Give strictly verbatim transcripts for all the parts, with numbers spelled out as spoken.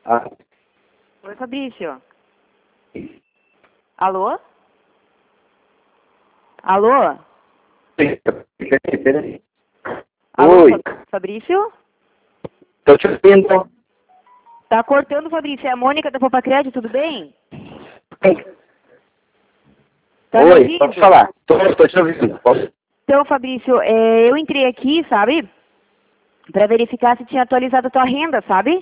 Ah, Oi, Fabrício. Alô? Alô? peraí, peraí. Alô, Oi, Fa- Fabrício? tô te ouvindo. Tá cortando, Fabrício. É a Mônica da Poupa Crédito, tudo bem? Tá me Oi, ouvindo? pode falar. Tô, tô te ouvindo. Posso? Então, Fabrício, é, eu entrei aqui, sabe? Pra verificar se tinha atualizado a tua renda, sabe?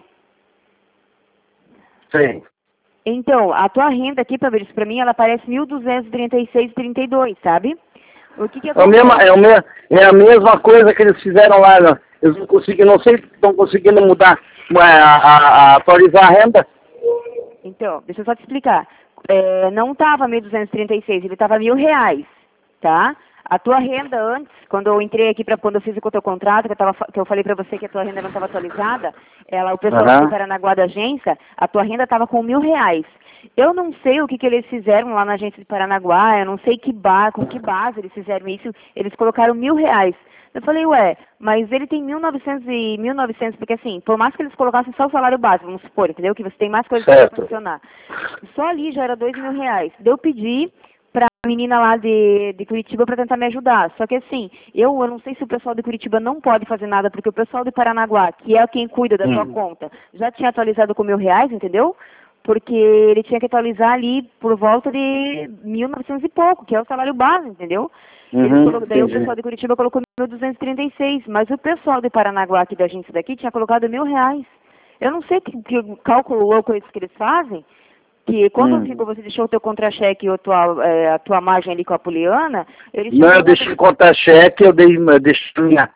Sim. Então, a tua renda aqui, Fabrício, pra mim, ela aparece mil duzentos e trinta e seis vírgula trinta e dois, sabe? O que que É, o mesmo, acontece? é, o mesmo, é a mesma coisa que eles fizeram lá. Né? Eles não conseguiram, não sei se estão conseguindo mudar, é, a, a, a atualizar a renda. Então, deixa eu só te explicar. É, não estava mil duzentos e trinta e seis, ele estava mil reais, tá? A tua renda antes, quando eu entrei aqui para quando eu fiz o teu contrato, que eu, tava, fa- que eu falei para você que a tua renda não estava atualizada, ela, o pessoal do Aham. Paranaguá da agência, a tua renda estava com mil reais. Eu não sei o que, que eles fizeram lá na agência de Paranaguá, eu não sei que ba com que base eles fizeram isso, eles colocaram mil reais. Eu falei, ué, mas ele tem mil e novecentos e mil e novecentos, porque assim, por mais que eles colocassem só o salário básico, vamos supor, entendeu? Que você tem mais coisas para Certo. funcionar. Só ali já era dois mil reais. Daí eu pedi pra menina lá de, de Curitiba para tentar me ajudar. Só que assim, eu, eu não sei se o pessoal de Curitiba não pode fazer nada, porque o pessoal de Paranaguá, que é quem cuida da tua Hum. conta, já tinha atualizado com mil reais, entendeu? Porque ele tinha que atualizar ali por volta de mil e novecentos e pouco, que é o salário base, entendeu? Eles Uhum, colocam, daí o entendi. pessoal de Curitiba colocou mil duzentos e trinta e seis, mas o pessoal de Paranaguá, aqui da agência daqui, tinha colocado mil reais. Eu não sei que, que cálculo louco é esse que eles fazem, que quando Hum. ficou, você deixou o teu contra-cheque e a tua, é, a tua margem ali com a Poliana, eles tinham Não, eu colocado... deixei contra-cheque, eu dei, eu deixei minha,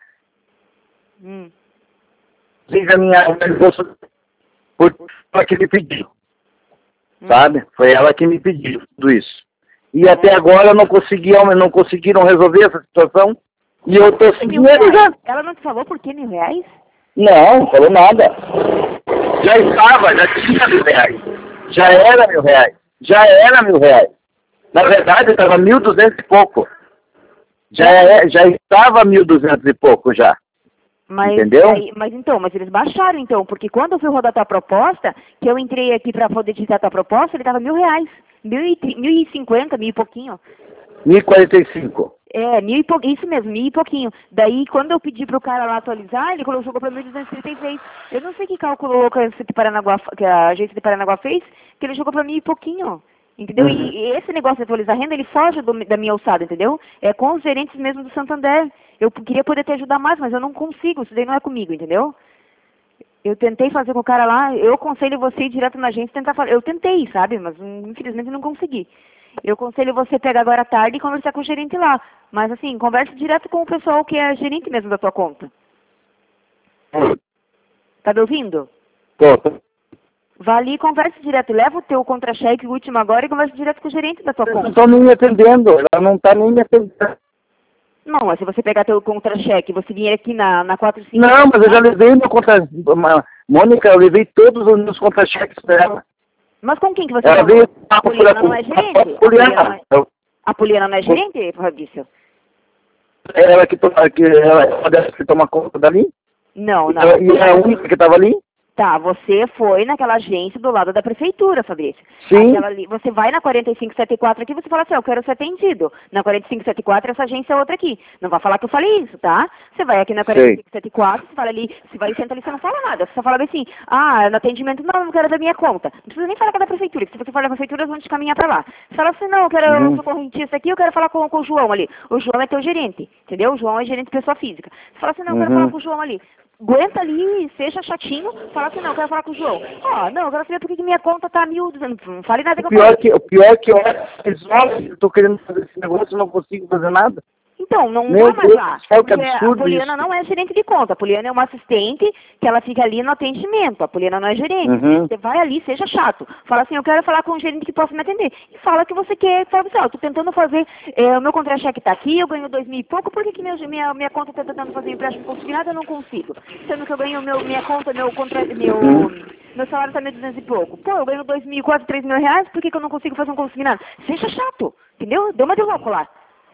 Hum. fiz a minha, o meu bolso, por ela que me pediu, Hum. sabe? Foi ela que me pediu tudo isso. E É. até agora não conseguiam, não conseguiram resolver essa situação. E eu tô sem Mil dinheiro já. reais? Ela não te falou por que mil reais? Não, não falou nada. Já estava, já tinha mil reais. Já era mil reais. Já era mil reais. Na verdade, estava mil duzentos e pouco. Já, é, já estava mil duzentos e pouco já. Mas, Entendeu? aí, mas então, mas eles baixaram então, porque quando eu fui rodar tua proposta, que eu entrei aqui pra poder digitar tua proposta, ele tava mil reais. Mil e, tri- mil e cinquenta, mil e pouquinho. mil e quarenta e cinco. É, mil e pouquinho, isso mesmo, mil e pouquinho. Daí, quando eu pedi pro cara lá atualizar, ele colocou jogou pra mil duzentos e trinta e seis. Eu não sei que cálculo louco é esse que, Paranaguá, que a agência de Paranaguá fez, que ele jogou pra mil e pouquinho. Entendeu? Uhum. E, e esse negócio de atualizar a renda, ele foge do- da minha alçada, entendeu? É com os gerentes mesmo do Santander. Eu p- queria poder te ajudar mais, mas eu não consigo, isso daí não é comigo, entendeu? Eu tentei fazer com o cara lá, eu aconselho você ir direto na agência e tentar fazer. Eu tentei, sabe? Mas hum, infelizmente não consegui. Eu aconselho você pegar agora à tarde e conversar com o gerente lá. Mas assim, converse direto com o pessoal que é gerente mesmo da tua conta. Tá me ouvindo? Tô, tô. Vá ali e converse direto. Leva o teu contra-cheque, o último agora, e converse direto com o gerente da tua Eles não conta. estão nem me atendendo. Ela não está nem me atendendo. Não, mas se você pegar teu contra-cheque, você vier aqui na, na quatro cinco... Não, mas eu já levei meu contra... Mônica, eu levei todos os meus contra-cheques dela. Mas com quem que você Ela veio... falou? A Poliana não é gerente? A Poliana não é, Eu- a Poliana não é gerente, Fabrício? Ela que, toma, que, ela, ela dessa que toma conta dali. Não, E não. ela- e é a única que estava ali. Tá, você foi naquela agência do lado da prefeitura, Fabrício. Sim. Aquela ali, você vai na quarenta e cinco setenta e quatro aqui, você fala assim, ó, eu quero ser atendido. Na quarenta e cinco setenta e quatro, essa agência é outra aqui. Não vai falar que eu falei isso, tá? Você vai aqui na quarenta e cinco setenta e quatro, você fala ali, você vai senta ali, você não fala nada. Você só fala bem assim, ah, no atendimento, não, eu não quero da minha conta. Não precisa nem falar que é da prefeitura, que se você falar da prefeitura, eles vão te caminhar pra lá. Você fala assim, não, eu quero, eu Uhum. sou correntista aqui, eu quero falar com, com o João ali. O João é teu gerente, entendeu? O João é gerente de pessoa física. Você fala assim, não, eu quero Uhum. falar com o João ali. Aguenta ali, seja chatinho, fala assim, não, eu quero falar com o João. Ó, não, eu quero saber por que que minha conta tá mil, não fale nada O que eu pior falei. que, o pior que eu eu estou querendo fazer esse negócio e não consigo fazer nada. Então, não Meu vai mais Deus lá. do céu, que Porque a absurdo Poliana isso. não é gerente de conta. A Poliana é uma assistente que ela fica ali no atendimento. A Poliana não é gerente. Uhum. Você vai ali, seja chato. Fala assim, eu quero falar com um gerente que possa me atender. E fala que você quer. Fala assim, ó, eu tô tentando fazer, é, o meu contra-cheque tá aqui, eu ganho dois mil e pouco, por que, que meu, minha, minha conta tá tentando fazer empréstimo consignado e eu não consigo? Sendo que eu ganho meu, minha conta, meu, contra, meu, Uhum. meu salário tá mil e duzentos e pouco. Pô, eu ganho dois mil, quase três mil reais, por que, que eu não consigo fazer um consignado? Seja chato, entendeu? Deu uma de louco lá.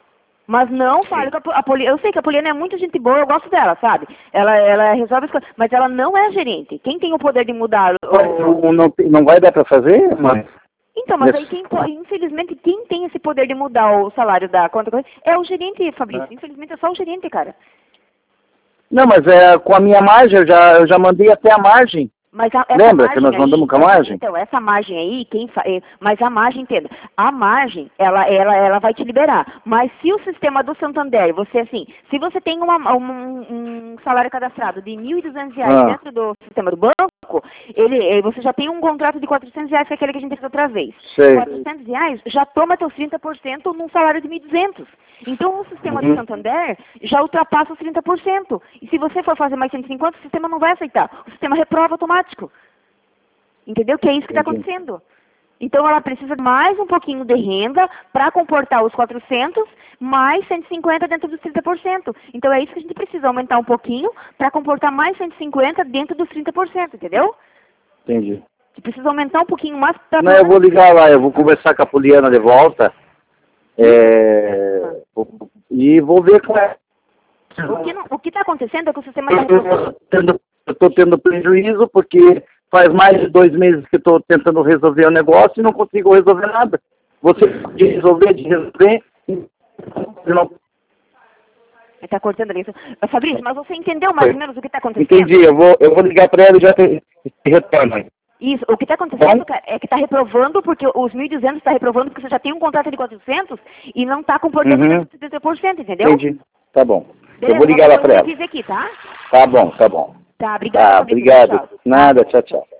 Mas não fale com a, a Poliana. Eu sei que a Poliana é muito gente boa, eu gosto dela, sabe? Ela, ela resolve as coisas, mas ela não é gerente. Quem tem o poder de mudar o... Não, não, não vai dar para fazer, mas... Então, mas aí quem, infelizmente, quem tem esse poder de mudar o salário da conta é o gerente, Fabrício. Infelizmente é só o gerente, cara. Não, mas é, com a minha margem, eu já, eu já mandei até a margem. Mas a, Lembra que nós aí, mandamos com a margem? Então, essa margem aí, quem fa... mas a margem, entenda, a margem, ela, ela, ela vai te liberar. Mas se o sistema do Santander, você assim, se você tem uma, um, um salário cadastrado de mil e duzentos reais ah. dentro do sistema do banco, ele, você já tem um contrato de quatrocentos reais, que é aquele que a gente fez outra vez. Sei. quatrocentos reais já toma teus trinta por cento num salário de mil e duzentos. Então, o sistema uhum. do Santander já ultrapassa os trinta por cento. E se você for fazer mais cento e cinquenta, o sistema não vai aceitar. O sistema reprova automático. Entendeu? Que é isso que está acontecendo. Então, ela precisa de mais um pouquinho de renda para comportar os quatrocentos, mais cento e cinquenta dentro dos trinta por cento. Então, é isso que a gente precisa, aumentar um pouquinho para comportar mais cento e cinquenta dentro dos trinta por cento, entendeu? Entendi. Você precisa aumentar um pouquinho mais para... Não, eu vou ligar lá, eu vou conversar com a Poliana de volta. É... E vou ver com ela. O que está acontecendo é que o sistema está... Eu estou tendo prejuízo porque faz mais de dois meses que estou tentando resolver o negócio e não consigo resolver nada. Você pode resolver, de resolver, não... Está cortando ali. Fabrício, mas você entendeu mais ou menos o que está acontecendo? Entendi, eu vou, eu vou ligar para ela e já te, te retorno. Isso, o que está acontecendo cara, é que está reprovando, porque os mil e duzentos está reprovando porque você já tem um contrato de quatrocentos e não está comportando uhum. setenta por cento, entendeu? Entendi, tá bom. Beleza, eu vou ligar lá para ela. Aqui, tá? Tá bom, tá bom. Tá, obrigada. Tá, obrigado. Nada, tchau, tchau.